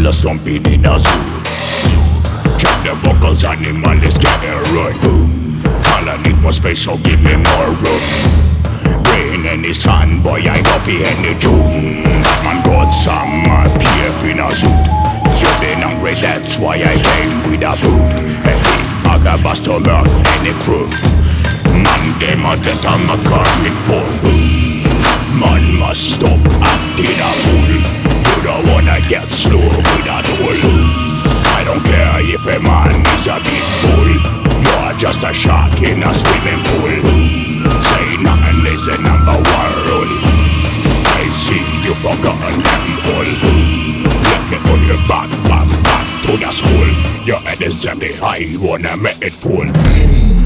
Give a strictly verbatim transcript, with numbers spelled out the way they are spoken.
a stomping in a zoo. Check the vocals, animal is getting right. Boom. All I need more space, so give me more room. Rain any sun, boy, I go be any tune. Batman got some uh, P F in a suit. You been hungry, that's why I came with a food. Hey, I got bust to learn any crew. Man, them a dead on my car in full. Man must stop acting a fool. You don't wanna get slow with a tool. I don't care if a man is a big fool. You're just a shark in a swimming pool. Say nothing is the number one rule. I see you forgotten them all. Let me on your back, back, back to the school. Your head is empty, I wanna make it full.